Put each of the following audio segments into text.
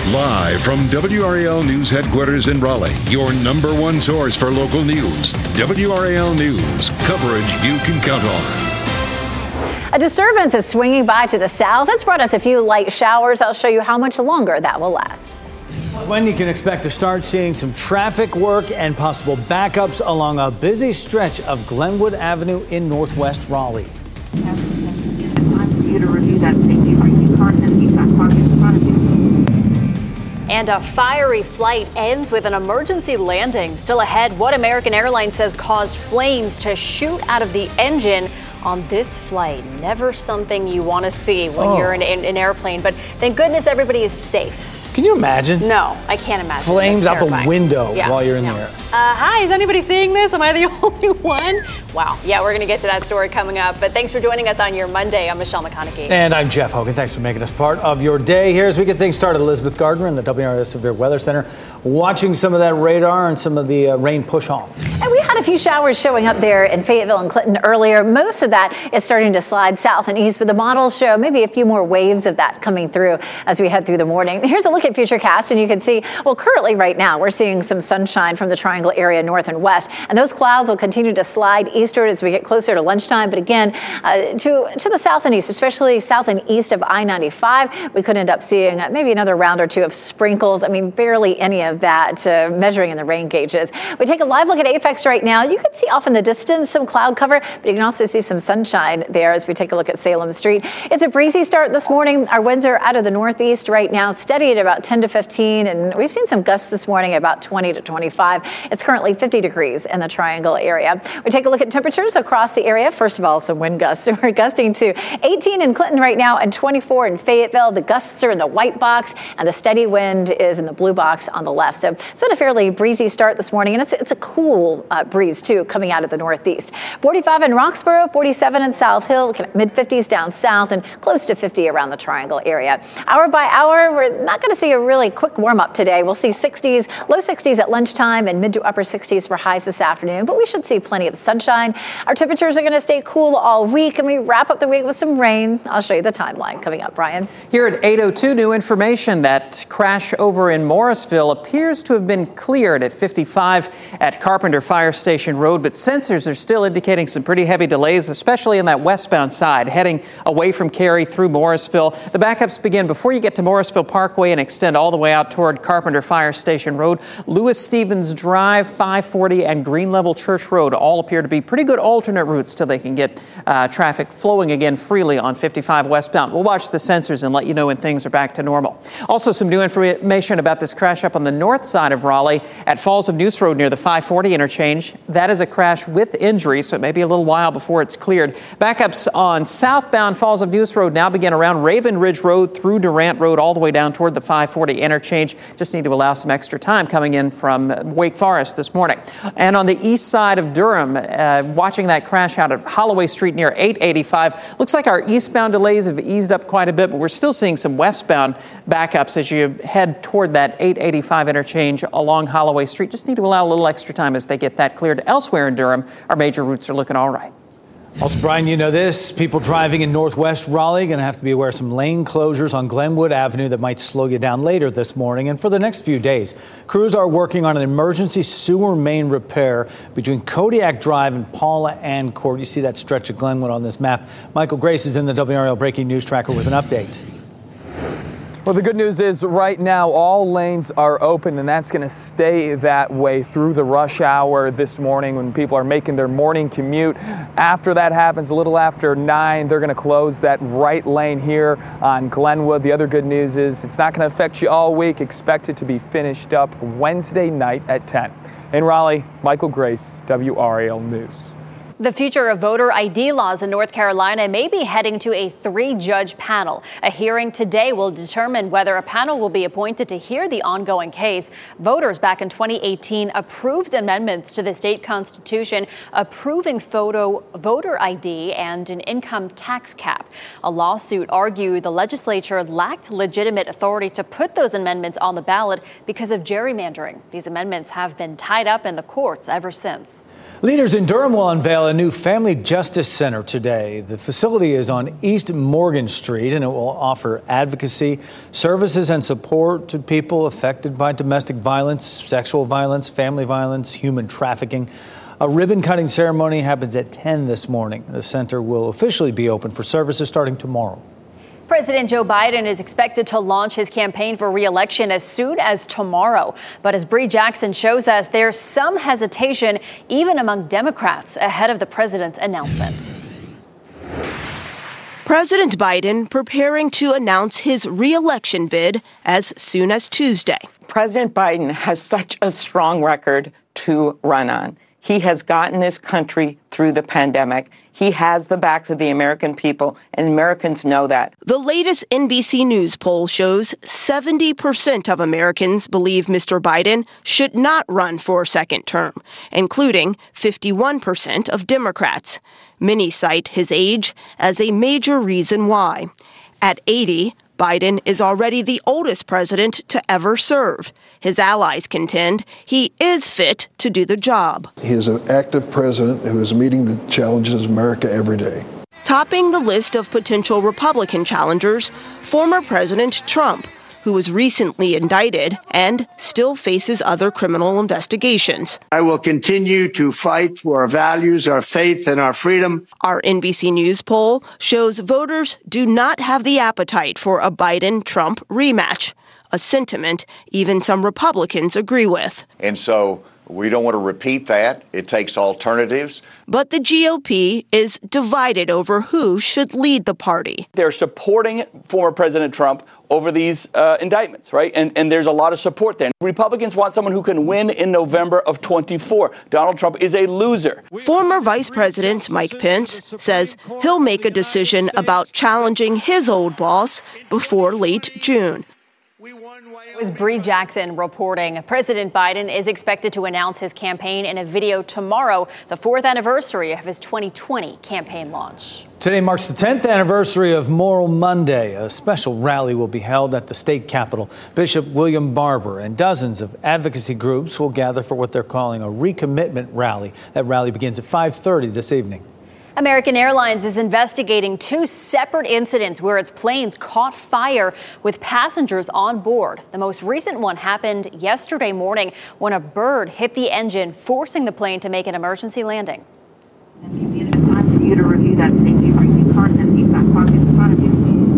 Live from WRAL News headquarters in Raleigh, your number one source for local news. WRAL News, coverage you can count on. A disturbance is swinging by to the south. It's brought us a few light showers. I'll show you how much longer that will last. When you can expect to start seeing some traffic work and possible backups along a busy stretch of Glenwood Avenue in northwest Raleigh. You to review that safety braking harness. You've got cars in front of you. And a fiery flight ends with an emergency landing. Still ahead, what American Airlines says caused flames to shoot out of the engine on this flight. Never something you want to see when you're in an airplane, but thank goodness everybody is safe. Can you imagine? No, I can't imagine. Flames out the window while you're in there. Hi, is anybody seeing this? Am I the only one? Wow. Yeah, we're going to get to that story coming up. But thanks for joining us on your Monday. I'm Michelle McConaughey. And I'm Jeff Hogan. Thanks for making us part of your day. Here as we get things started, Elizabeth Gardner in the WRAL Severe Weather Center, watching some of that radar and some of the rain push off. And we had a few showers showing up there in Fayetteville and Clinton earlier. Most of that is starting to slide south and east, but the models show maybe a few more waves of that coming through as we head through the morning. Here's a look at Futurecast, and you can see, well, currently right now, we're seeing some sunshine from the Triangle area north and west, and those clouds will continue to slide eastward as we get closer to lunchtime. But again, to the south and east, especially south and east of I-95, we could end up seeing maybe another round or two of sprinkles. I mean, barely any of that measuring in the rain gauges. We take a live look at Apex right now. You can see off in the distance some cloud cover, but you can also see some sunshine there as we take a look at Salem Street. It's a breezy start this morning. Our winds are out of the northeast right now, steady at about 10 to 15, and we've seen some gusts this morning at about 20 to 25. It's currently 50 degrees in the Triangle area. We take a look at temperatures across the area. First of all, some wind gusts. We're gusting to 18 in Clinton right now and 24 in Fayetteville. The gusts are in the white box and the steady wind is in the blue box on the left. So it's been a fairly breezy start this morning, and it's a cool breeze too coming out of the northeast. 45 in Roxborough, 47 in South Hill, mid-50s down south, and close to 50 around the Triangle area. Hour by hour, we're not going to see a really quick warm-up today. We'll see 60s, low 60s at lunchtime and mid to upper 60s for highs this afternoon, but we should see plenty of sunshine. Our temperatures are going to stay cool all week, and we wrap up the week with some rain. I'll show you the timeline coming up, Brian. Here at 8:02, new information. That crash over in Morrisville appears to have been cleared at 55 at Carpenter Fire Station Road, but sensors are still indicating some pretty heavy delays, especially on that westbound side, heading away from Cary through Morrisville. The backups begin before you get to Morrisville Parkway and extend all the way out toward Carpenter Fire Station Road. Lewis Stevens Drive, 540, and Green Level Church Road all appear to be pretty good alternate routes till they can get traffic flowing again freely on 55 westbound. We'll watch the sensors and let you know when things are back to normal. Also, some new information about this crash up on the north side of Raleigh at Falls of Neuse Road near the 540 interchange. That is a crash with injury, so it may be a little while before it's cleared. Backups on southbound Falls of Neuse Road now begin around Raven Ridge Road through Durant Road all the way down toward the 540 interchange. Just need to allow some extra time coming in from Wake Forest this morning. And on the east side of Durham, watching that crash out at Holloway Street near 885. Looks like our eastbound delays have eased up quite a bit, but we're still seeing some westbound backups as you head toward that 885 interchange along Holloway Street. Just need to allow a little extra time as they get that cleared. Elsewhere in Durham, our major routes are looking all right. Also, Brian, you know this. People driving in northwest Raleigh going to have to be aware of some lane closures on Glenwood Avenue that might slow you down later this morning and for the next few days. Crews are working on an emergency sewer main repair between Kodiak Drive and Paula Ann Court. You see that stretch of Glenwood on this map. Michael Grace is in the WRAL Breaking News Tracker with an update. Well, the good news is right now all lanes are open, and that's going to stay that way through the rush hour this morning when people are making their morning commute. After that happens, a little after 9, they're going to close that right lane here on Glenwood. The other good news is it's not going to affect you all week. Expect it to be finished up Wednesday night at 10. In Raleigh, Michael Grace, WRAL News. The future of voter ID laws in North Carolina may be heading to a 3-judge panel. A hearing today will determine whether a panel will be appointed to hear the ongoing case. Voters back in 2018 approved amendments to the state constitution approving voter ID and an income tax cap. A lawsuit argued the legislature lacked legitimate authority to put those amendments on the ballot because of gerrymandering. These amendments have been tied up in the courts ever since. Leaders in Durham will unveil a new family justice center today. The facility is on East Morgan Street, and it will offer advocacy, services, and support to people affected by domestic violence, sexual violence, family violence, human trafficking. A ribbon-cutting ceremony happens at 10 this morning. The center will officially be open for services starting tomorrow. President Joe Biden is expected to launch his campaign for re-election as soon as tomorrow. But as Bree Jackson shows us, there's some hesitation even among Democrats ahead of the president's announcement. President Biden preparing to announce his re-election bid as soon as Tuesday. President Biden has such a strong record to run on. He has gotten this country through the pandemic. He has the backs of the American people, and Americans know that. The latest NBC News poll shows 70% of Americans believe Mr. Biden should not run for a second term, including 51% of Democrats. Many cite his age as a major reason why. At 80, Biden is already the oldest president to ever serve. His allies contend he is fit to do the job. He is an active president who is meeting the challenges of America every day. Topping the list of potential Republican challengers, former President Trump, who was recently indicted and still faces other criminal investigations. I will continue to fight for our values, our faith, and our freedom. Our NBC News poll shows voters do not have the appetite for a Biden-Trump rematch, a sentiment even some Republicans agree with. And so we don't want to repeat that. It takes alternatives. But the GOP is divided over who should lead the party. They're supporting former President Trump over these indictments, right? And there's a lot of support there. Republicans want someone who can win in November of 24. Donald Trump is a loser. Former Vice President Mike Pence says he'll make a decision about challenging his old boss before late June. It was Bree Jackson reporting. President Biden is expected to announce his campaign in a video tomorrow, the 4th anniversary of his 2020 campaign launch. Today marks the 10th anniversary of Moral Monday. A special rally will be held at the state capitol. Bishop William Barber and dozens of advocacy groups will gather for what they're calling a recommitment rally. That rally begins at 5:30 this evening. American Airlines is investigating 2 separate incidents where its planes caught fire with passengers on board. The most recent one happened yesterday morning when a bird hit the engine, forcing the plane to make an emergency landing. It's time for you to review that safety braking harness. You've got pockets in front of you.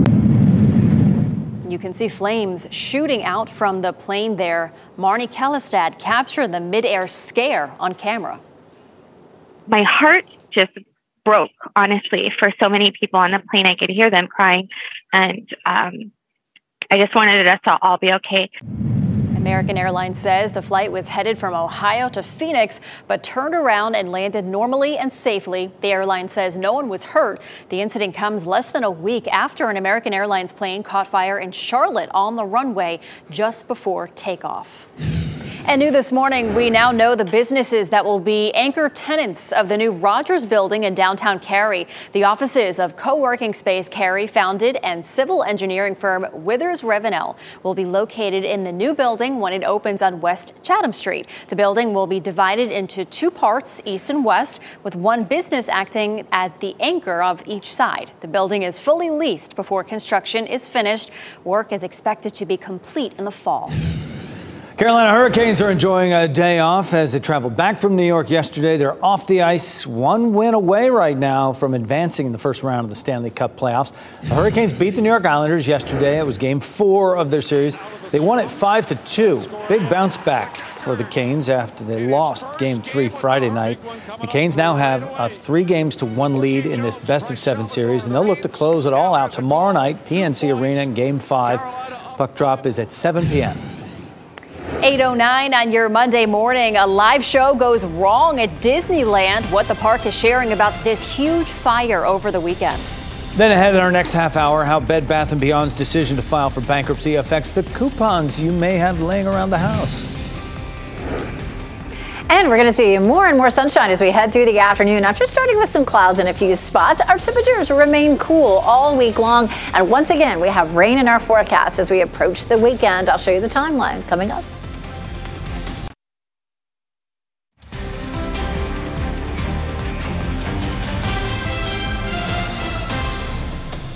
You can see flames shooting out from the plane there. Marnie Kellestad captured the mid-air scare on camera. My heart just broke, honestly, for so many people on the plane. I could hear them crying, and I just wanted us to all be okay. American Airlines says the flight was headed from Ohio to Phoenix, but turned around and landed normally and safely. The airline says no one was hurt. The incident comes less than a week after an American Airlines plane caught fire in Charlotte on the runway just before takeoff. And new this morning, we now know the businesses that will be anchor tenants of the new Rogers building in downtown Cary. The offices of co-working space Cary founded and civil engineering firm Withers Revenell will be located in the new building when it opens on West Chatham Street. The building will be divided into 2 parts, east and west, with one business acting as the anchor of each side. The building is fully leased before construction is finished. Work is expected to be complete in the fall. Carolina Hurricanes are enjoying a day off as they traveled back from New York yesterday. They're off the ice, 1 win away right now from advancing in the first round of the Stanley Cup playoffs. The Hurricanes beat the New York Islanders yesterday. It was game 4 of their series. They won it 5-2. Big bounce back for the Canes after they lost game 3 Friday night. The Canes now have a 3-1 lead in this best-of-7 series, and they'll look to close it all out tomorrow night, PNC Arena in game 5. Puck drop is at 7 p.m. 8:09 on your Monday morning. A live show goes wrong at Disneyland. What the park is sharing about this huge fire over the weekend. Then ahead in our next half hour, how Bed Bath & Beyond's decision to file for bankruptcy affects the coupons you may have laying around the house. And we're going to see more and more sunshine as we head through the afternoon. After starting with some clouds in a few spots, our temperatures remain cool all week long. And once again, we have rain in our forecast as we approach the weekend. I'll show you the timeline coming up.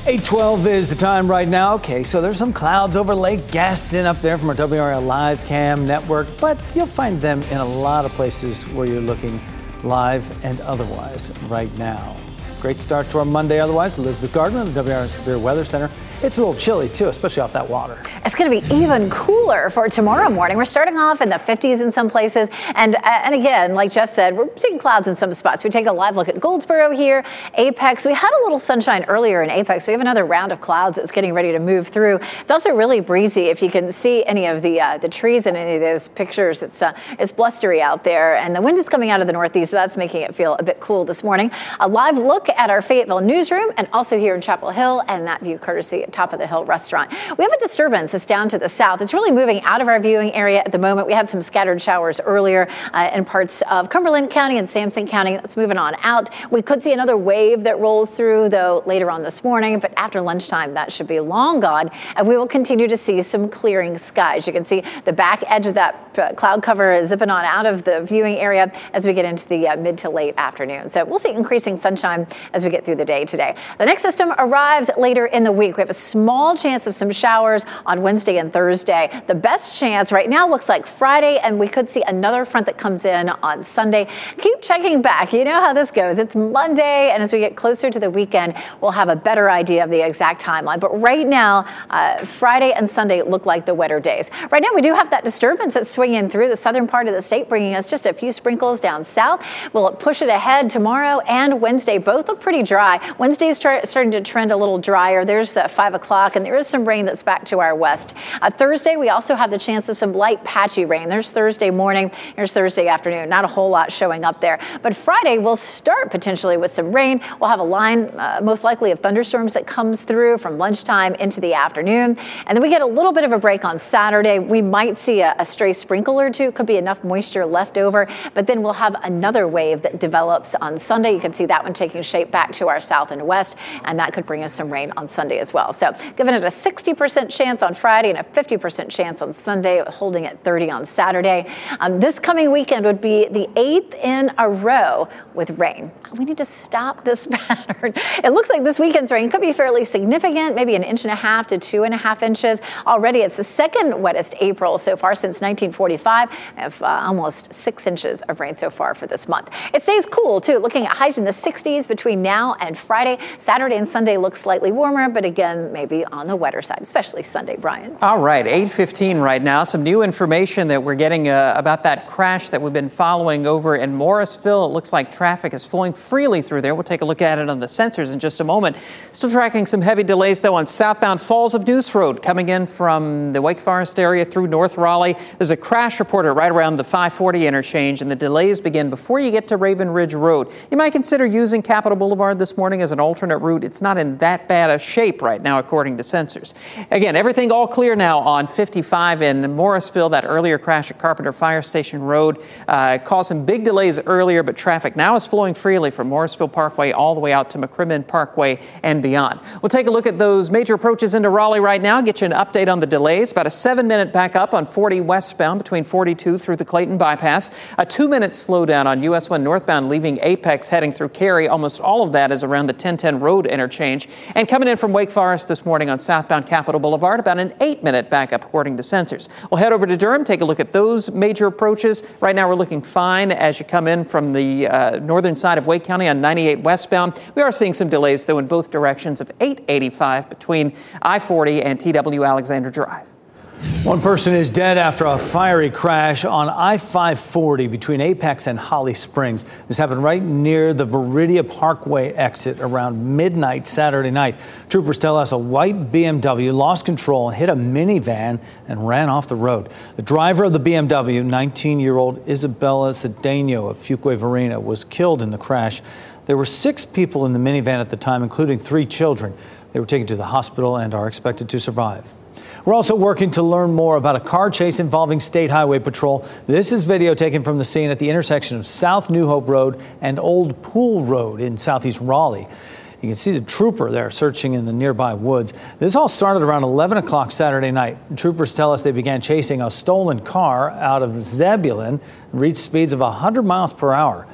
8:12 is the time right now. Okay, so there's some clouds over Lake Gaston up there from our WRAL live cam network, but you'll find them in a lot of places where you're looking live and otherwise right now. Great start to our Monday otherwise. Elizabeth Gardner of the WRAL Severe Weather Center. It's a little chilly, too, especially off that water. It's going to be even cooler for tomorrow morning. We're starting off in the 50s in some places. And again, like Jeff said, we're seeing clouds in some spots. We take a live look at Goldsboro here, Apex. We had a little sunshine earlier in Apex. We have another round of clouds that's getting ready to move through. It's also really breezy. If you can see any of the trees in any of those pictures, it's blustery out there. And the wind is coming out of the northeast, so that's making it feel a bit cool this morning. A live look at our Fayetteville newsroom and also here in Chapel Hill, and that view courtesy of Top of the Hill restaurant. We have a disturbance that's down to the south. It's really moving out of our viewing area at the moment. We had some scattered showers earlier in parts of Cumberland County and Sampson County. That's moving on out. We could see another wave that rolls through, though, later on this morning, but after lunchtime, that should be long gone, and we will continue to see some clearing skies. You can see the back edge of that cloud cover is zipping on out of the viewing area as we get into the mid to late afternoon. So we'll see increasing sunshine as we get through the day today. The next system arrives later in the week. We have a small chance of some showers on Wednesday and Thursday. The best chance right now looks like Friday, and we could see another front that comes in on Sunday. Keep checking back. You know how this goes. It's Monday, and as we get closer to the weekend, we'll have a better idea of the exact timeline. But right now, Friday and Sunday look like the wetter days. Right now, we do have that disturbance that's swinging through the southern part of the state, bringing us just a few sprinkles down south. We'll push it ahead tomorrow and Wednesday. Both look pretty dry. Wednesday's starting to trend a little drier. There's 5 o'clock, and there is some rain that's back to our west. Thursday, we also have the chance of some light patchy rain. There's Thursday morning. There's Thursday afternoon. Not a whole lot showing up there. But Friday, we'll start potentially with some rain. We'll have a line, most likely, of thunderstorms that comes through from lunchtime into the afternoon. And then we get a little bit of a break on Saturday. We might see a stray sprinkle or two. Could be enough moisture left over. But then we'll have another wave that develops on Sunday. You can see that one taking shape back to our south and west. And that could bring us some rain on Sunday as well. So giving it a 60% chance on Friday and a 50% chance on Sunday, holding at 30 on Saturday. This coming weekend would be the 8th in a row with rain. We need to stop this pattern. It looks like this weekend's rain could be fairly significant, maybe 1.5 to 2.5 inches. Already, it's the second wettest April so far since 1945. We have almost 6 inches of rain so far for this month. It stays cool, too, looking at highs in the 60s between now and Friday. Saturday and Sunday look slightly warmer, but again, maybe on the wetter side, especially Sunday, Brian. All right, 8:15 right now. Some new information that we're getting about that crash that we've been following over in Morrisville. It looks like traffic is flowing freely through there. We'll take a look at it on the sensors in just a moment. Still tracking some heavy delays, though, on southbound Falls of Neuse Road coming in from the Wake Forest area through North Raleigh. There's a crash reported right around the 540 interchange, and the delays begin before you get to Raven Ridge Road. You might consider using Capitol Boulevard this morning as an alternate route. It's not in that bad a shape right now, according to sensors. Again, everything all clear now on 55 in Morrisville. That earlier crash at Carpenter Fire Station Road caused some big delays earlier, but traffic now is flowing freely from Morrisville Parkway all the way out to McCrimmon Parkway and beyond. We'll take a look at those major approaches into Raleigh right now, get you an update on the delays. About a 7-minute backup on 40 westbound between 42 through the Clayton bypass. A 2-minute slowdown on US 1 northbound leaving Apex heading through Cary. Almost all of that is around the 1010 Road interchange. And coming in from Wake Forest this morning on southbound Capitol Boulevard, about an 8-minute backup according to sensors. We'll head over to Durham, take a look at those major approaches. Right now we're looking fine as you come in from the northern side of Wake County on 98 westbound. We are seeing some delays, though, in both directions of 885 between I-40 and TW Alexander Drive. One person is dead after a fiery crash on I-540 between Apex and Holly Springs. This happened right near the Viridia Parkway exit around midnight Saturday night. Troopers tell us a white BMW lost control and hit a minivan and ran off the road. The driver of the BMW, 19-year-old Isabella Cedeno of Fuquay Varina, was killed in the crash. There were 6 people in the minivan at the time, including 3 children. They were taken to the hospital and are expected to survive. We're also working to learn more about a car chase involving State Highway Patrol. This is video taken from the scene at the intersection of South New Hope Road and Old Pool Road in southeast Raleigh. You can see the trooper there searching in the nearby woods. This all started around 11 o'clock Saturday night. Troopers tell us they began chasing a stolen car out of Zebulon and reached speeds of 100 miles per hour.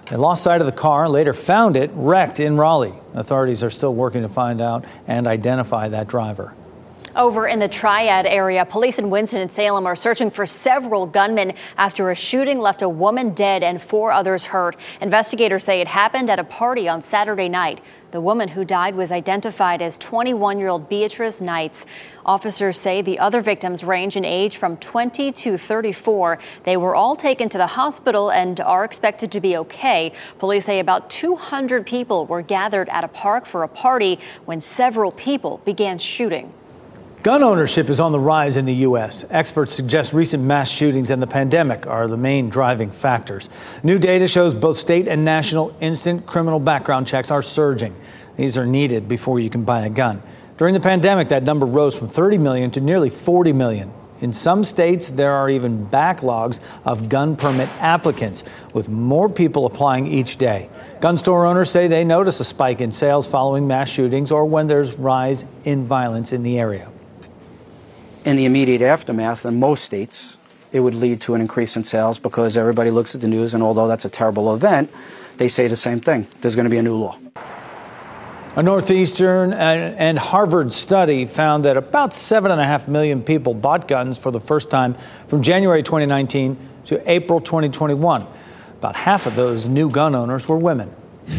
They lost sight of the car and later found it wrecked in Raleigh. Authorities are still working to find out and identify that driver. Over in the Triad area, police in Winston-Salem are searching for several gunmen after a shooting left a woman dead and 4 others hurt. Investigators say it happened at a party on Saturday night. The woman who died was identified as 21-year-old Beatrice Knights. Officers say the other victims range in age from 20 to 34. They were all taken to the hospital and are expected to be okay. Police say about 200 people were gathered at a park for a party when several people began shooting. Gun ownership is on the rise in the U.S. Experts suggest recent mass shootings and the pandemic are the main driving factors. New data shows both state and national instant criminal background checks are surging. These are needed before you can buy a gun. During the pandemic, that number rose from 30 million to nearly 40 million. In some states, there are even backlogs of gun permit applicants, with more people applying each day. Gun store owners say they notice a spike in sales following mass shootings or when there's rise in violence in the area. In the immediate aftermath, in most states, it would lead to an increase in sales because everybody looks at the news, and although that's a terrible event, they say the same thing. There's going to be a new law. A Northeastern and Harvard study found that about 7.5 million people bought guns for the first time from January 2019 to April 2021. About half of those new gun owners were women.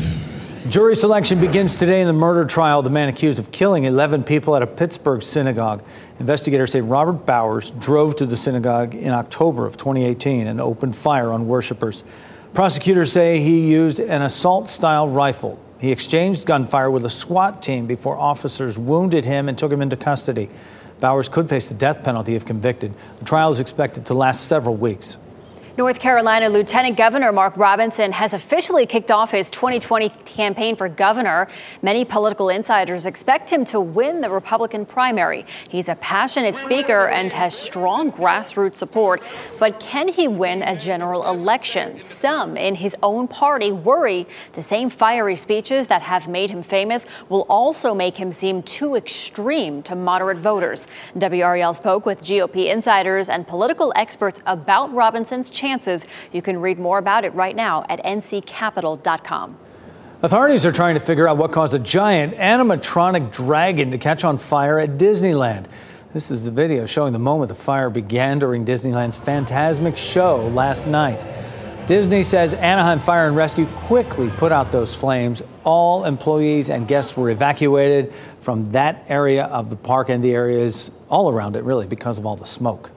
Jury selection begins today in the murder trial of the man accused of killing 11 people at a Pittsburgh synagogue. Investigators say Robert Bowers drove to the synagogue in October of 2018 and opened fire on worshipers. Prosecutors say he used an assault-style rifle. He exchanged gunfire with a SWAT team before officers wounded him and took him into custody. Bowers could face the death penalty if convicted. The trial is expected to last several weeks. North Carolina Lieutenant Governor Mark Robinson has officially kicked off his 2020 campaign for governor. Many political insiders expect him to win the Republican primary. He's a passionate speaker and has strong grassroots support. But can he win a general election? Some in his own party worry the same fiery speeches that have made him famous will also make him seem too extreme to moderate voters. WRAL spoke with GOP insiders and political experts about Robinson's chances. You can read more about it right now at nccapital.com. Authorities are trying to figure out what caused a giant animatronic dragon to catch on fire at Disneyland. This is the video showing the moment the fire began during Disneyland's Fantasmic show last night. Disney says Anaheim Fire and Rescue quickly put out those flames. All employees and guests were evacuated from that area of the park and the areas all around it, really, because of all the smoke.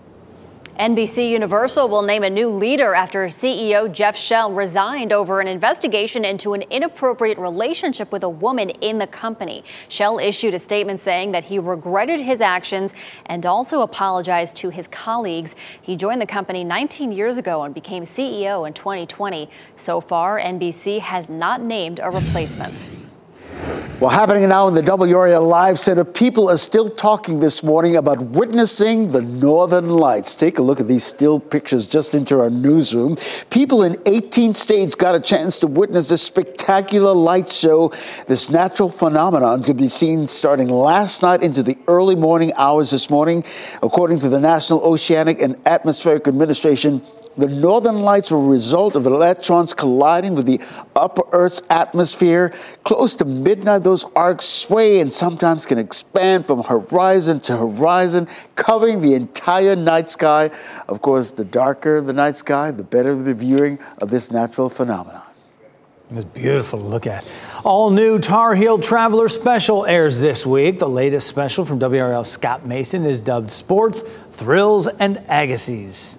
NBC Universal will name a new leader after CEO Jeff Shell resigned over an investigation into an inappropriate relationship with a woman in the company. Shell issued a statement saying that he regretted his actions and also apologized to his colleagues. He joined the company 19 years ago and became CEO in 2020. So far, NBC has not named a replacement. Well, happening now in the WRAL Live Center, people are still talking this morning about witnessing the Northern Lights. Take a look at these still pictures just into our newsroom. People in 18 states got a chance to witness this spectacular light show. This natural phenomenon could be seen starting last night into the early morning hours this morning. According to the National Oceanic and Atmospheric Administration, the Northern Lights were a result of electrons colliding with the upper Earth's atmosphere. Close to midnight, those arcs sway and sometimes can expand from horizon to horizon, covering the entire night sky. Of course, the darker the night sky, the better the viewing of this natural phenomenon. It's beautiful to look at. All new Tar Heel Traveler Special airs this week. The latest special from WRAL's Scott Mason is dubbed Sports, Thrills, and Agonies.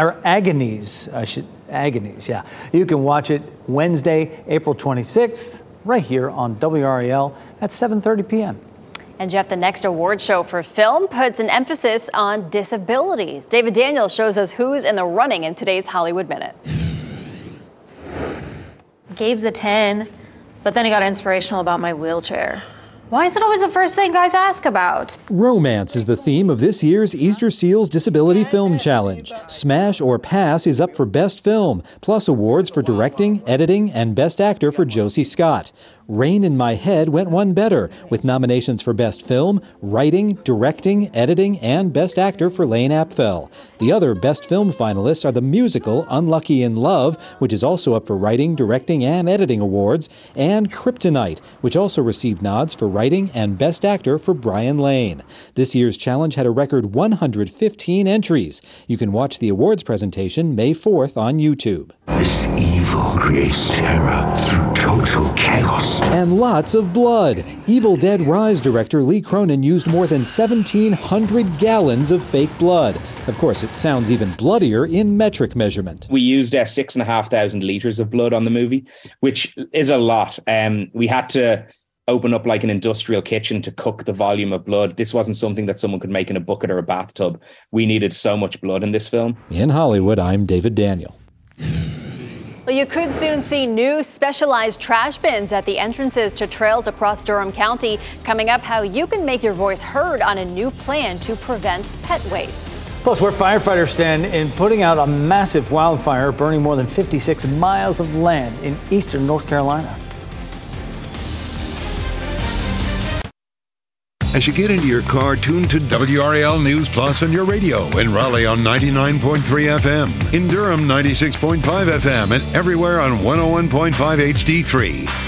Agonies, yeah. You can watch it Wednesday, April 26th, right here on WRAL at 7:30 p.m. And Jeff, the next award show for film puts an emphasis on disabilities. David Daniels shows us who's in the running in today's Hollywood Minute. Gabe's a 10, but then he got inspirational about my wheelchair. Why is it always the first thing guys ask about? Romance is the theme of this year's Easter Seals Disability Film Challenge. Smash or Pass is up for Best Film, plus awards for directing, editing, and Best Actor for Josie Scott. Rain in My Head went one better, with nominations for Best Film, Writing, Directing, Editing, and Best Actor for Lane Apfel. The other Best Film finalists are the musical Unlucky in Love, which is also up for Writing, Directing, and Editing awards, and Kryptonite, which also received nods for Writing and Best Actor for Brian Lane. This year's challenge had a record 115 entries. You can watch the awards presentation May 4th on YouTube. This evil creates terror through total chaos. And lots of blood. Evil Dead Rise director Lee Cronin used more than 1,700 gallons of fake blood. Of course, it sounds even bloodier in metric measurement. We used 6,500 litres of blood on the movie, which is a lot. We had to open up like an industrial kitchen to cook the volume of blood. This wasn't something that someone could make in a bucket or a bathtub. We needed so much blood in this film. In Hollywood, I'm David Daniel. Well, you could soon see new specialized trash bins at the entrances to trails across Durham County. Coming up, how you can make your voice heard on a new plan to prevent pet waste. Plus, where firefighters stand in putting out a massive wildfire, burning more than 56 miles of land in eastern North Carolina. As you get into your car, tune to WRAL News Plus on your radio. In Raleigh on 99.3 FM. In Durham, 96.5 FM. And everywhere on 101.5 HD3.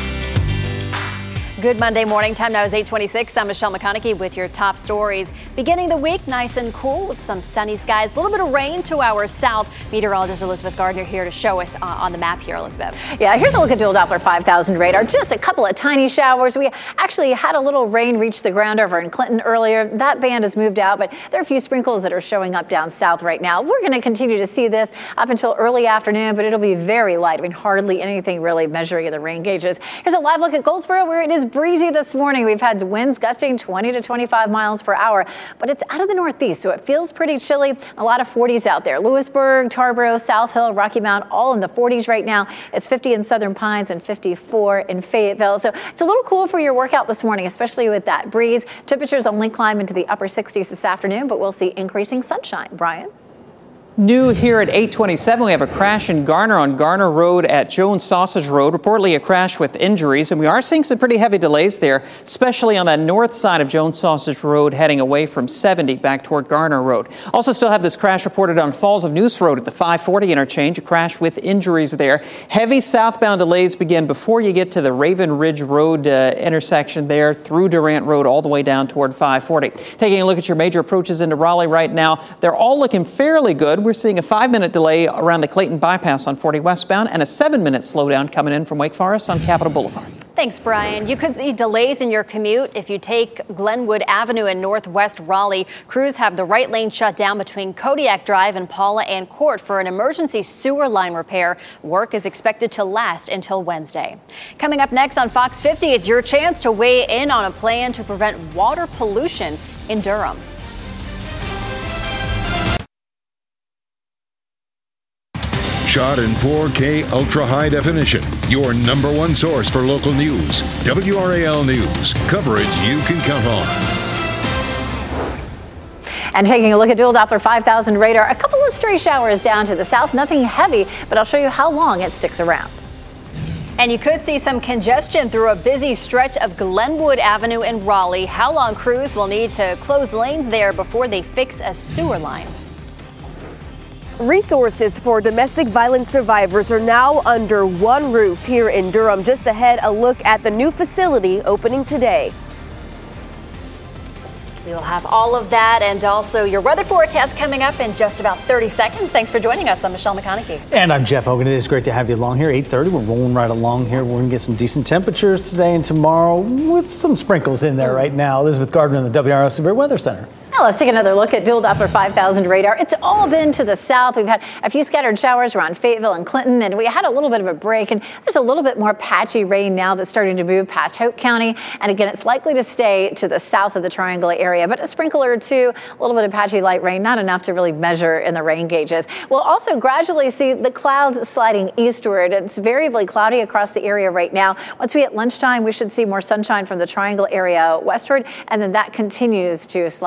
Good Monday morning. Time now is 8:26. I'm Michelle McConaughey with your top stories. Beginning the week nice and cool with some sunny skies. A little bit of rain to our south. Meteorologist Elizabeth Gardner here to show us on the map here, Elizabeth. Yeah, here's a look at dual Doppler 5000 radar. Just a couple of tiny showers. We actually had a little rain reach the ground over in Clinton earlier. That band has moved out, but there are a few sprinkles that are showing up down south right now. We're going to continue to see this up until early afternoon, but it'll be very light. I mean, hardly anything really measuring in the rain gauges. Here's a live look at Goldsboro, where it is breezy this morning. We've had winds gusting 20 to 25 miles per hour, but it's out of the northeast, so it feels pretty chilly. A lot of 40s out there. Lewisburg, Tarboro, South Hill, Rocky Mount, all in the 40s right now. It's 50 in Southern Pines and 54 in Fayetteville. So it's a little cool for your workout this morning, especially with that breeze. Temperatures only climb into the upper 60s this afternoon, but we'll see increasing sunshine. Brian? New here at 8:27, we have a crash in Garner on Garner Road at Jones Sausage Road. Reportedly a crash with injuries, and we are seeing some pretty heavy delays there, especially on that north side of Jones Sausage Road heading away from 70 back toward Garner Road. Also still have this crash reported on Falls of Noose Road at the 540 interchange, a crash with injuries there. Heavy southbound delays begin before you get to the Raven Ridge Road intersection there through Durant Road all the way down toward 540. Taking a look at your major approaches into Raleigh right now, they're all looking fairly good. We're seeing a 5-minute delay around the Clayton bypass on 40 westbound and a 7-minute slowdown coming in from Wake Forest on Capitol Boulevard. Thanks, Brian. You could see delays in your commute if you take Glenwood Avenue in northwest Raleigh. Crews have the right lane shut down between Kodiak Drive and Paula Ann Court for an emergency sewer line repair. Work is expected to last until Wednesday. Coming up next on Fox 50, it's your chance to weigh in on a plan to prevent water pollution in Durham. Shot in 4K ultra high definition. Your number one source for local news. WRAL News. Coverage you can count on. And taking a look at dual Doppler 5000 radar, a couple of stray showers down to the south. Nothing heavy, but I'll show you how long it sticks around. And you could see some congestion through a busy stretch of Glenwood Avenue in Raleigh. How long crews will need to close lanes there before they fix a sewer line? Resources for domestic violence survivors are now under one roof here in Durham. Just ahead, a look at the new facility opening today. We'll have all of that and also your weather forecast coming up in just about 30 seconds. Thanks for joining us. I'm Michelle McConaughey. And I'm Jeff Hogan. It is great to have you along here. 8:30. We're rolling right along here. We're going to get some decent temperatures today and tomorrow with some sprinkles in there right now. Elizabeth Gardner in the WRAL Severe Weather Center. Now let's take another look at dual Doppler 5000 radar. It's all been to the south. We've had a few scattered showers around Fayetteville and Clinton, and we had a little bit of a break, and there's a little bit more patchy rain now that's starting to move past Hope County. And again, it's likely to stay to the south of the Triangle area, but a sprinkle or two, a little bit of patchy light rain, not enough to really measure in the rain gauges. We'll also gradually see the clouds sliding eastward. It's variably cloudy across the area right now. Once we hit lunchtime, we should see more sunshine from the Triangle area westward, and then that continues to slide eastward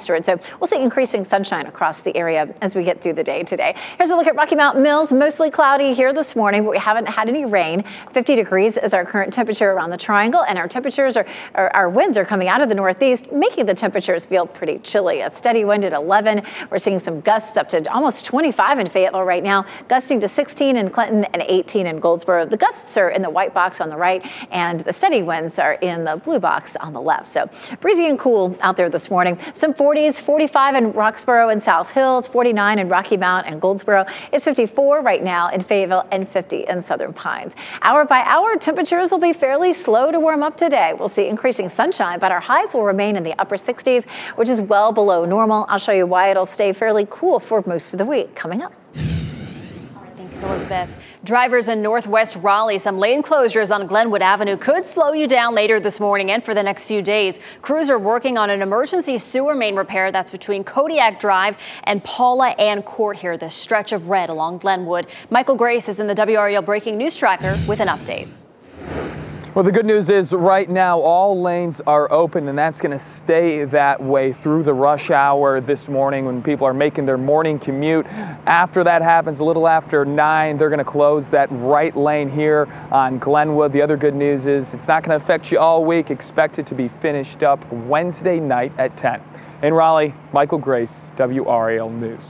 eastward. So we'll see increasing sunshine across the area as we get through the day today. Here's a look at Rocky Mountain Mills. Mostly cloudy here this morning, but we haven't had any rain. 50 degrees is our current temperature around the triangle, and our temperatures our winds are coming out of the northeast, making the temperatures feel pretty chilly. A steady wind at 11. We're seeing some gusts up to almost 25 in Fayetteville right now, gusting to 16 in Clinton and 18 in Goldsboro. The gusts are in the white box on the right, and the steady winds are in the blue box on the left. So breezy and cool out there this morning. Some 40s, 45 in Roxboro and South Hills, 49 in Rocky Mount and Goldsboro. It's 54 right now in Fayetteville and 50 in Southern Pines. Hour by hour, temperatures will be fairly slow to warm up today. We'll see increasing sunshine, but our highs will remain in the upper 60s, which is well below normal. I'll show you why it'll stay fairly cool for most of the week coming up. Thanks, Elizabeth. Drivers in northwest Raleigh, some lane closures on Glenwood Avenue could slow you down later this morning and for the next few days. Crews are working on an emergency sewer main repair that's between Kodiak Drive and Paula Ann Court here, this stretch of red along Glenwood. Michael Grace is in the WRAL Breaking News Tracker with an update. Well, the good news is right now all lanes are open, and that's going to stay that way through the rush hour this morning when people are making their morning commute. After that happens, a little after 9, they're going to close that right lane here on Glenwood. The other good news is it's not going to affect you all week. Expect it to be finished up Wednesday night at 10. In Raleigh, Michael Grace, WRAL News.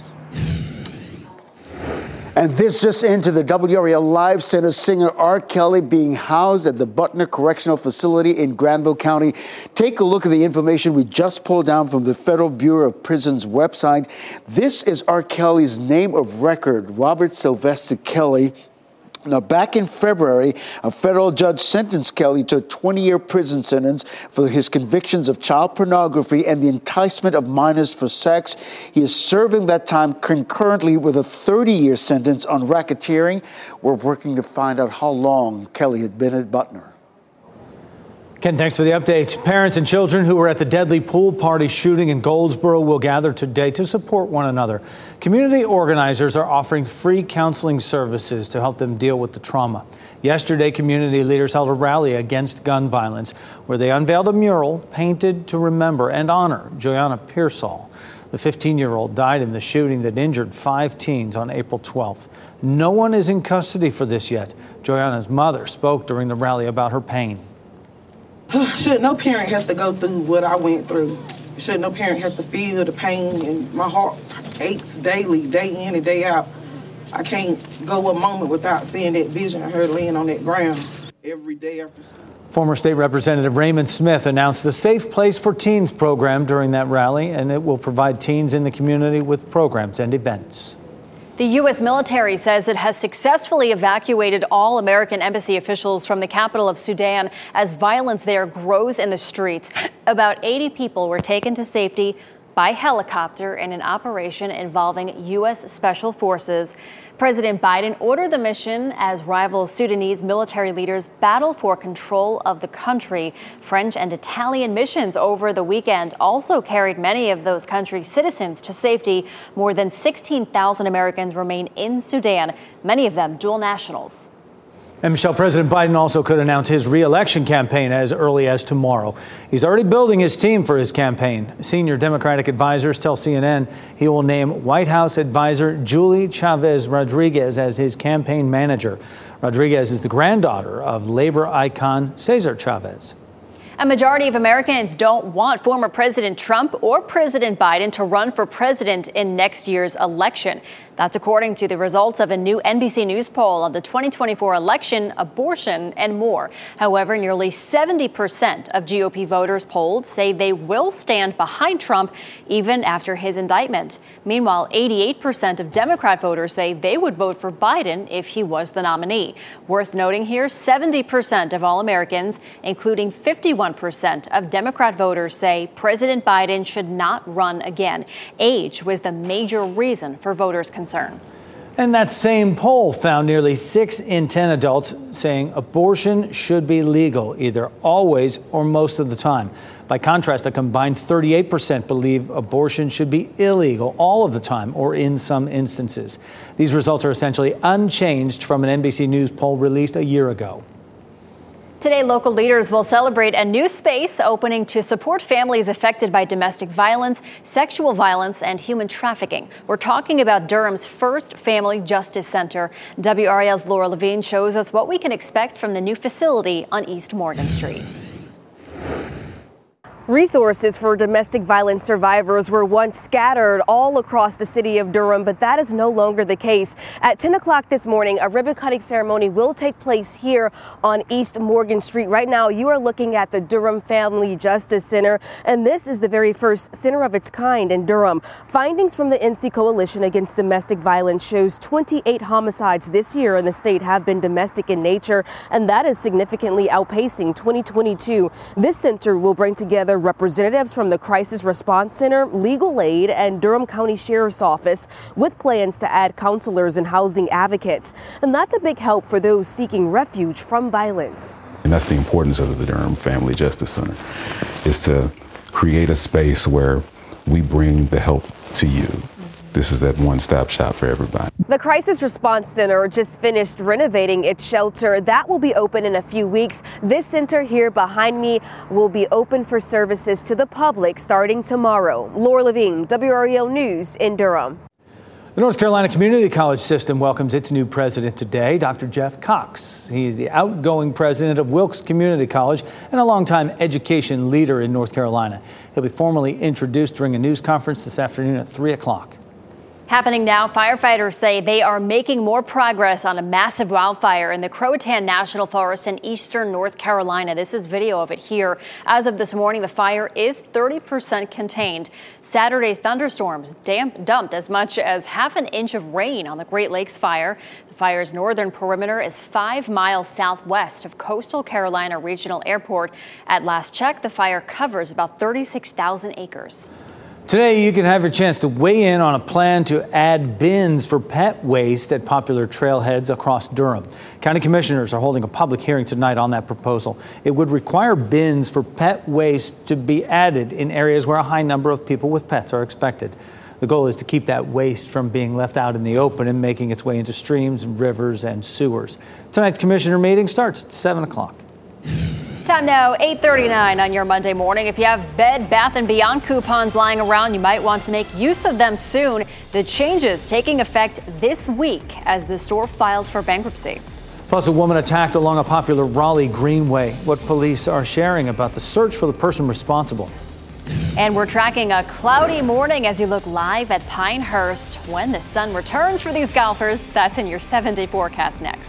And this just into the WRAL Live Center. Singer R. Kelly being housed at the Butner Correctional Facility in Granville County. Take a look at the information we just pulled down from the Federal Bureau of Prisons website. This is R. Kelly's name of record, Robert Sylvester Kelly. Now, back in February, a federal judge sentenced Kelly to a 20-year prison sentence for his convictions of child pornography and the enticement of minors for sex. He is serving that time concurrently with a 30-year sentence on racketeering. We're working to find out how long Kelly had been at Butner. Ken, thanks for the update. Parents and children who were at the deadly pool party shooting in Goldsboro will gather today to support one another. Community organizers are offering free counseling services to help them deal with the trauma. Yesterday, community leaders held a rally against gun violence where they unveiled a mural painted to remember and honor Joyanna Pearsall. The 15-year-old died in the shooting that injured 5 teens on April 12th. No one is in custody for this yet. Joyanna's mother spoke during the rally about her pain. Should no parent have to go through what I went through? Should no parent have to feel the pain? And my heart aches daily, day in and day out. I can't go a moment without seeing that vision of her laying on that ground every day after school. Former State Representative Raymond Smith announced the Safe Place for Teens program during that rally, and it will provide teens in the community with programs and events. The U.S. military says it has successfully evacuated all American embassy officials from the capital of Sudan as violence there grows in the streets. About 80 people were taken to safety by helicopter in an operation involving U.S. Special Forces. President Biden ordered the mission as rival Sudanese military leaders battle for control of the country. French and Italian missions over the weekend also carried many of those countries' citizens to safety. More than 16,000 Americans remain in Sudan, many of them dual nationals. And Michelle, President Biden also could announce his re-election campaign as early as tomorrow. He's already building his team for his campaign. Senior Democratic advisors tell CNN he will name White House advisor Julie Chavez Rodriguez as his campaign manager. Rodriguez is the granddaughter of labor icon Cesar Chavez. A majority of Americans don't want former President Trump or President Biden to run for president in next year's election. That's according to the results of a new NBC News poll on the 2024 election, abortion, and more. However, nearly 70% of GOP voters polled say they will stand behind Trump even after his indictment. Meanwhile, 88% of Democrat voters say they would vote for Biden if he was the nominee. Worth noting here, 70% of all Americans, including 51% of Democrat voters, say President Biden should not run again. Age was the major reason for voters' concern. And that same poll found nearly 6 in 10 adults saying abortion should be legal, either always or most of the time. By contrast, a combined 38% believe abortion should be illegal all of the time or in some instances. These results are essentially unchanged from an NBC News poll released a year ago. Today, local leaders will celebrate a new space opening to support families affected by domestic violence, sexual violence, and human trafficking. We're talking about Durham's first Family Justice Center. WRAL's Laura Levine shows us what we can expect from the new facility on East Morgan Street. Resources for domestic violence survivors were once scattered all across the city of Durham, but that is no longer the case. At 10 o'clock this morning, a ribbon-cutting ceremony will take place here on East Morgan Street. Right now, you are looking at the Durham Family Justice Center, and this is the very first center of its kind in Durham. Findings from the NC Coalition Against Domestic Violence shows 28 homicides this year in the state have been domestic in nature, and that is significantly outpacing 2022. This center will bring together representatives from the Crisis Response Center, Legal Aid, and Durham County Sheriff's Office, with plans to add counselors and housing advocates. And that's a big help for those seeking refuge from violence. And that's the importance of the Durham Family Justice Center, is to create a space where we bring the help to you. This is that one-stop shop for everybody. The Crisis Response Center just finished renovating its shelter. That will be open in a few weeks. This center here behind me will be open for services to the public starting tomorrow. Laura Levine, WRAL News in Durham. The North Carolina Community College system welcomes its new president today, Dr. Jeff Cox. He's the outgoing president of Wilkes Community College and a longtime education leader in North Carolina. He'll be formally introduced during a news conference this afternoon at 3 o'clock. Happening now, firefighters say they are making more progress on a massive wildfire in the Croatan National Forest in eastern North Carolina. This is video of it here. As of this morning, the fire is 30% contained. Saturday's thunderstorms dumped as much as half an inch of rain on the Great Lakes fire. The fire's northern perimeter is 5 miles southwest of Coastal Carolina Regional Airport. At last check, the fire covers about 36,000 acres. Today, you can have your chance to weigh in on a plan to add bins for pet waste at popular trailheads across Durham. County commissioners are holding a public hearing tonight on that proposal. It would require bins for pet waste to be added in areas where a high number of people with pets are expected. The goal is to keep that waste from being left out in the open and making its way into streams, and rivers, and sewers. Tonight's commissioner meeting starts at 7 o'clock. Time now, 8:39 on your Monday morning. If you have Bed Bath & Beyond coupons lying around, you might want to make use of them soon. The changes taking effect this week as the store files for bankruptcy. Plus, a woman attacked along a popular Raleigh Greenway. What police are sharing about the search for the person responsible. And we're tracking a cloudy morning as you look live at Pinehurst. When the sun returns for these golfers, that's in your 7-day forecast next.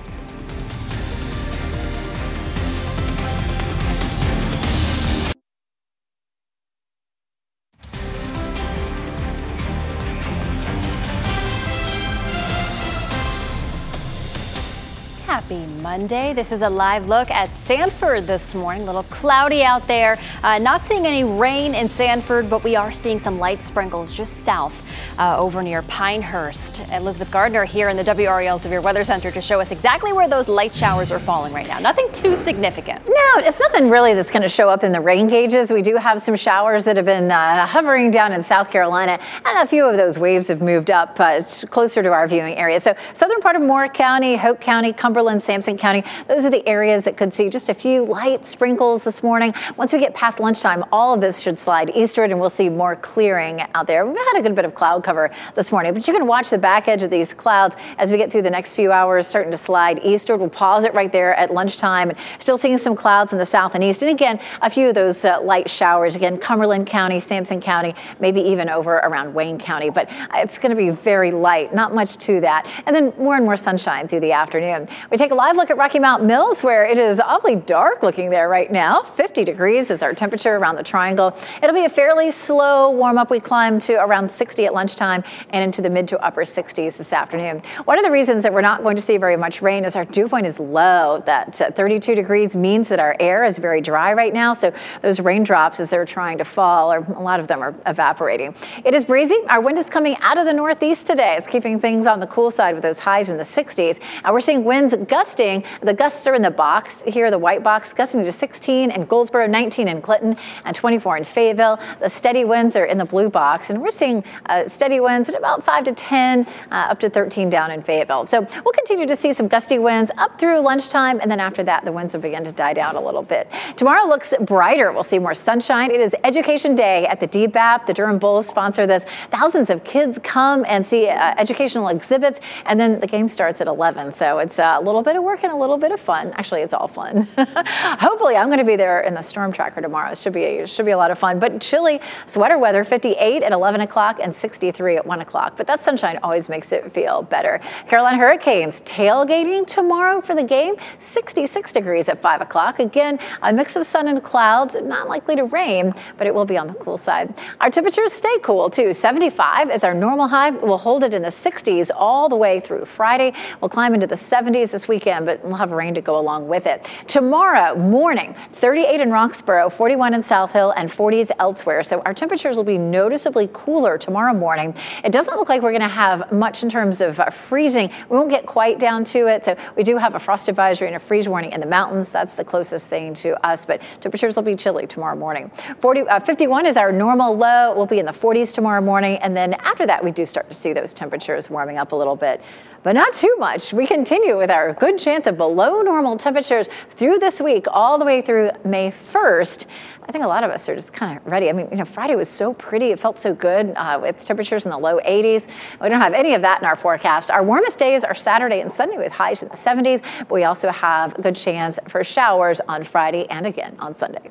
Happy Monday. This is a live look at Sanford this morning. A little cloudy out there. Not seeing any rain in Sanford, but we are seeing some light sprinkles just south over near Pinehurst. Elizabeth Gardner here in the WRAL Severe Weather Center to show us exactly where those light showers are falling right now. Nothing too significant. No, it's nothing really that's going to show up in the rain gauges. We do have some showers that have been hovering down in South Carolina, and a few of those waves have moved up closer to our viewing area. So southern part of Moore County, Hope County, Cumberland, Sampson County, those are the areas that could see just a few light sprinkles this morning. Once we get past lunchtime, all of this should slide eastward and we'll see more clearing out there. We've had a good bit of cloud cover this morning, but you can watch the back edge of these clouds as we get through the next few hours, starting to slide eastward. We'll pause it right there at lunchtime, and still seeing some clouds in the south and east. And again, a few of those light showers. Again, Cumberland County, Sampson County, maybe even over around Wayne County, but it's going to be very light, not much to that. And then more and more sunshine through the afternoon. We take a live look at Rocky Mount Mills, where it is awfully dark looking there right now. 50 degrees is our temperature around the triangle. It'll be a fairly slow warm up. We climb to around 60 at lunchtime and into the mid to upper 60s this afternoon. One of the reasons that we're not going to see very much rain is our dew point is low. That 32 degrees means that our air is very dry right now. So those raindrops, as they're trying to fall, or a lot of them are evaporating. It is breezy. Our wind is coming out of the northeast today. It's keeping things on the cool side with those highs in the 60s. We're seeing winds gusting. The gusts are in the box here, the white box, gusting to 16 in Goldsboro, 19 in Clinton, and 24 in Fayetteville. The steady winds are in the blue box, and we're seeing steady steady winds at about 5 to 10, up to 13 down in Fayetteville. So we'll continue to see some gusty winds up through lunchtime, and then after that, the winds will begin to die down a little bit. Tomorrow looks brighter. We'll see more sunshine. It is Education Day at the DBAP. The Durham Bulls sponsor this. Thousands of kids come and see educational exhibits, and then the game starts at 11. So it's a little bit of work and a little bit of fun. Actually, it's all fun. Hopefully, I'm going to be there in the storm tracker tomorrow. It should be a lot of fun. But chilly sweater weather, 58 at 11 o'clock and 63 at 1 o'clock. But that sunshine always makes it feel better. Carolina Hurricanes tailgating tomorrow for the game, 66 degrees at 5 o'clock. Again, a mix of sun and clouds, not likely to rain, but it will be on the cool side. Our temperatures stay cool, too. 75 is our normal high. We'll hold it in the 60s all the way through Friday. We'll climb into the 70s this weekend, but we'll have rain to go along with it. Tomorrow morning, 38 in Roxborough, 41 in South Hill, and 40s elsewhere. So our temperatures will be noticeably cooler tomorrow morning. It doesn't look like we're going to have much in terms of freezing. We won't get quite down to it. So we do have a frost advisory and a freeze warning in the mountains. That's the closest thing to us, but temperatures will be chilly tomorrow morning. 51 is our normal low. We'll be in the 40s tomorrow morning. And then after that, we do start to see those temperatures warming up a little bit, but not too much. We continue with our good chance of below normal temperatures through this week, all the way through May 1st. I think a lot of us are just kind of ready. I mean, Friday was so pretty. It felt so good with temperatures in the low 80s. We don't have any of that in our forecast. Our warmest days are Saturday and Sunday with highs in the 70s. But we also have a good chance for showers on Friday and again on Sunday.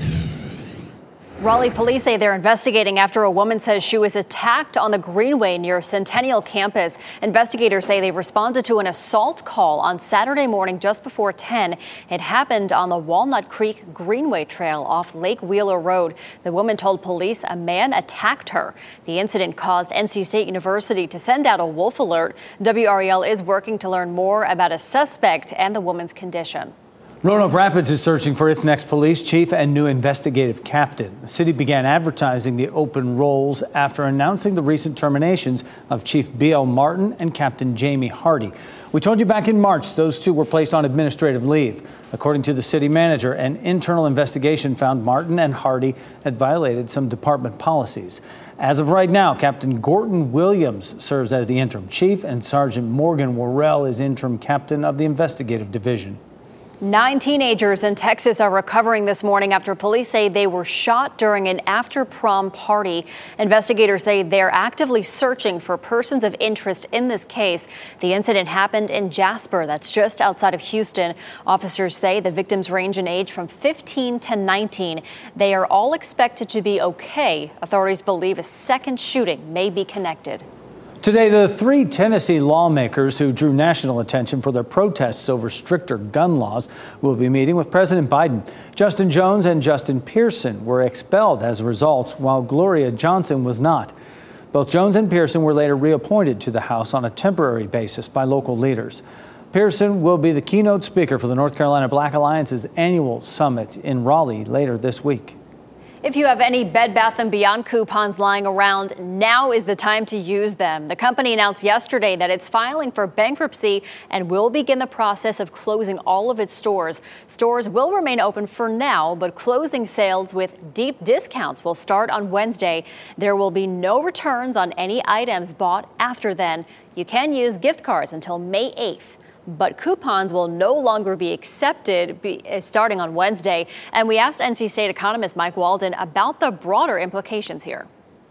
Raleigh police say they're investigating after a woman says she was attacked on the Greenway near Centennial campus. Investigators say they responded to an assault call on Saturday morning just before 10. It happened on the Walnut Creek Greenway Trail off Lake Wheeler Road. The woman told police a man attacked her. The incident caused NC State University to send out a wolf alert. WREL is working to learn more about a suspect and the woman's condition. Roanoke Rapids is searching for its next police chief and new investigative captain. The city began advertising the open roles after announcing the recent terminations of Chief B.O. Martin and Captain Jamie Hardy. We told you back in March those two were placed on administrative leave. According to the city manager, an internal investigation found Martin and Hardy had violated some department policies. As of right now, Captain Gorton Williams serves as the interim chief and Sergeant Morgan Worrell is interim captain of the investigative division. 9 teenagers in Texas are recovering this morning after police say they were shot during an after-prom party. Investigators say they're actively searching for persons of interest in this case. The incident happened in Jasper, that's just outside of Houston. Officers say the victims range in age from 15 to 19. They are all expected to be okay. Authorities believe a second shooting may be connected. Today, the 3 Tennessee lawmakers who drew national attention for their protests over stricter gun laws will be meeting with President Biden. Justin Jones and Justin Pearson were expelled as a result, while Gloria Johnson was not. Both Jones and Pearson were later reappointed to the House on a temporary basis by local leaders. Pearson will be the keynote speaker for the North Carolina Black Alliance's annual summit in Raleigh later this week. If you have any Bed Bath & Beyond coupons lying around, now is the time to use them. The company announced yesterday that it's filing for bankruptcy and will begin the process of closing all of its stores. Stores will remain open for now, but closing sales with deep discounts will start on Wednesday. There will be no returns on any items bought after then. You can use gift cards until May 8th. But coupons will no longer be accepted starting on Wednesday. And we asked NC State economist Mike Walden about the broader implications here.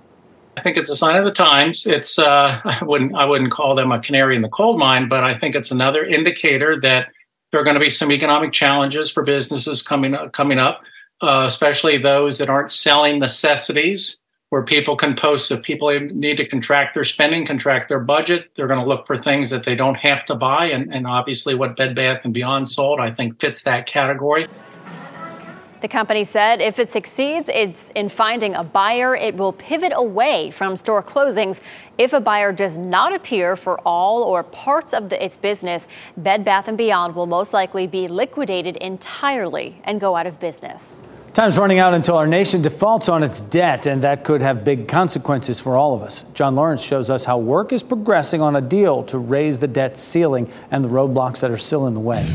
I think it's a sign of the times. It's I wouldn't call them a canary in the coal mine, but I think it's another indicator that there are going to be some economic challenges for businesses coming up, especially those that aren't selling necessities, where people can post if people need to contract their spending, contract their budget. They're going to look for things that they don't have to buy. And obviously what Bed Bath & Beyond sold, I think, fits that category. The company said if it succeeds in finding a buyer, it will pivot away from store closings. If a buyer does not appear for all or parts of its business, Bed Bath & Beyond will most likely be liquidated entirely and go out of business. Time's running out until our nation defaults on its debt, and that could have big consequences for all of us. John Lawrence shows us how work is progressing on a deal to raise the debt ceiling and the roadblocks that are still in the way.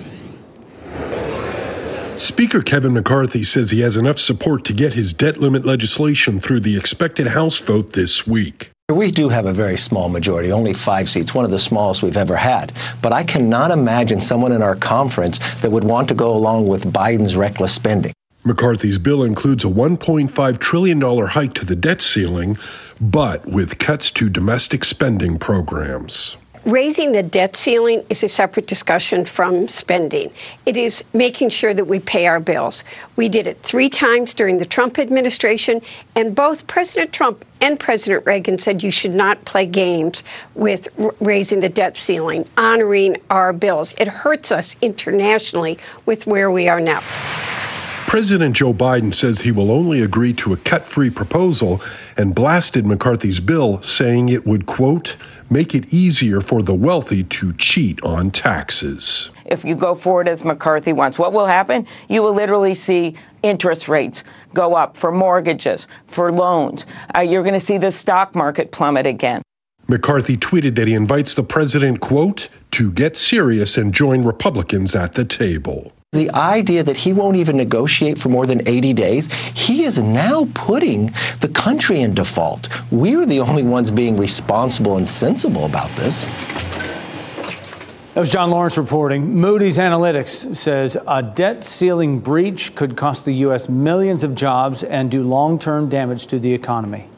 Speaker Kevin McCarthy says he has enough support to get his debt limit legislation through the expected House vote this week. We do have a very small majority, only 5 seats, one of the smallest we've ever had. But I cannot imagine someone in our conference that would want to go along with Biden's reckless spending. McCarthy's bill includes a $1.5 trillion hike to the debt ceiling, but with cuts to domestic spending programs. Raising the debt ceiling is a separate discussion from spending. It is making sure that we pay our bills. We did it 3 times during the Trump administration, and both President Trump and President Reagan said you should not play games with raising the debt ceiling, honoring our bills. It hurts us internationally with where we are now. President Joe Biden says he will only agree to a cut-free proposal and blasted McCarthy's bill, saying it would, quote, make it easier for the wealthy to cheat on taxes. If you go forward as McCarthy wants, what will happen? You will literally see interest rates go up for mortgages, for loans. You're going to see the stock market plummet again. McCarthy tweeted that he invites the president, quote, to get serious and join Republicans at the table. The idea that he won't even negotiate for more than 80 days, he is now putting the country in default. We're the only ones being responsible and sensible about this. That was John Lawrence reporting. Moody's Analytics says a debt ceiling breach could cost the U.S. millions of jobs and do long-term damage to the economy.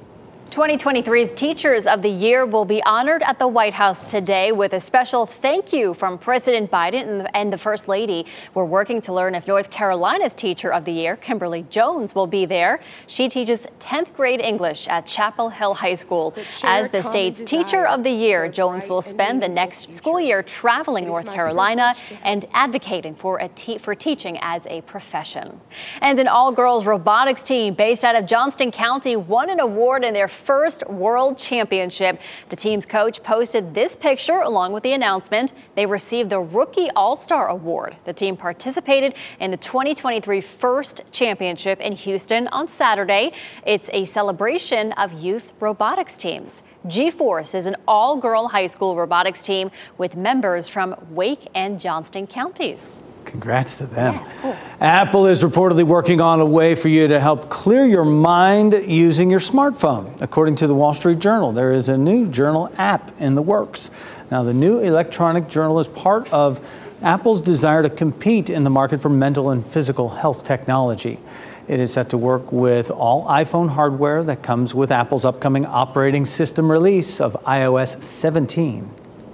2023's Teachers of the Year will be honored at the White House today with a special thank you from President Biden and the First Lady. We're working to learn if North Carolina's Teacher of the Year, Kimberly Jones, will be there. She teaches 10th grade English at Chapel Hill High School. As the state's Teacher of the Year, Jones will spend the next school year traveling North Carolina and advocating for teaching as a profession. And an all-girls robotics team based out of Johnston County won an award in their first World Championship. The team's coach posted this picture along with the announcement. They received the Rookie All-Star Award. The team participated in the 2023 First Championship in Houston on Saturday. It's a celebration of youth robotics teams. G-Force is an all-girl high school robotics team with members from Wake and Johnston counties. Congrats to them. Yeah, it's cool. Apple is reportedly working on a way for you to help clear your mind using your smartphone. According to the Wall Street Journal, there is a new journal app in the works. Now, the new electronic journal is part of Apple's desire to compete in the market for mental and physical health technology. It is set to work with all iPhone hardware that comes with Apple's upcoming operating system release of iOS 17.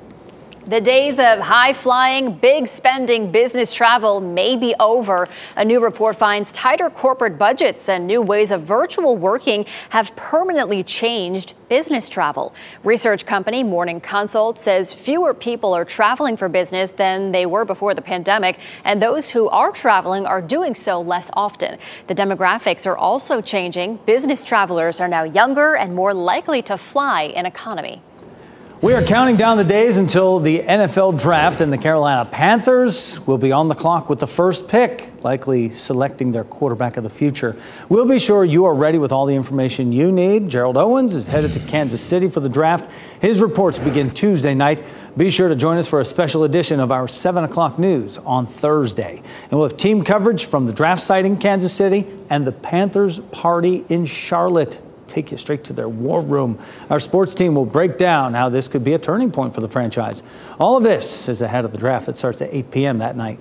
The days of high-flying, big-spending business travel may be over. A new report finds tighter corporate budgets and new ways of virtual working have permanently changed business travel. Research company Morning Consult says fewer people are traveling for business than they were before the pandemic, and those who are traveling are doing so less often. The demographics are also changing. Business travelers are now younger and more likely to fly in economy. We are counting down the days until the NFL draft, and the Carolina Panthers will be on the clock with the first pick, likely selecting their quarterback of the future. We'll be sure you are ready with all the information you need. Gerald Owens is headed to Kansas City for the draft. His reports begin Tuesday night. Be sure to join us for a special edition of our 7 o'clock news on Thursday. And we'll have team coverage from the draft site in Kansas City and the Panthers party in Charlotte. Take you straight to their war room. Our sports team will break down how this could be a turning point for the franchise. All of this is ahead of the draft that starts at 8 p.m. that night.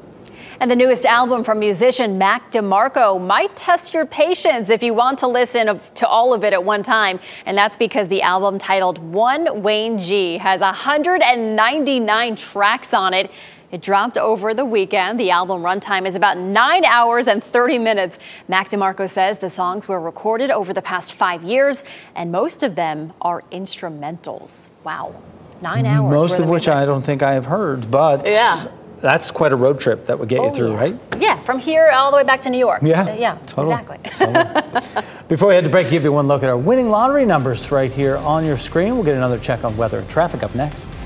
And the newest album from musician Mac DeMarco might test your patience if you want to listen to all of it at one time. And that's because the album titled One Wayne G has 199 tracks on it. It dropped over the weekend. The album runtime is about 9 hours and 30 minutes. Mac DeMarco says the songs were recorded over the past 5 years, and most of them are instrumentals. Wow. 9 hours. Most of which I don't think I have heard, but yeah. That's quite a road trip that would get you through, yeah. right? Yeah, from here all the way back to New York. Yeah, totally. Exactly. Before we head to break, give you one look at our winning lottery numbers right here on your screen. We'll get another check on weather and traffic up next.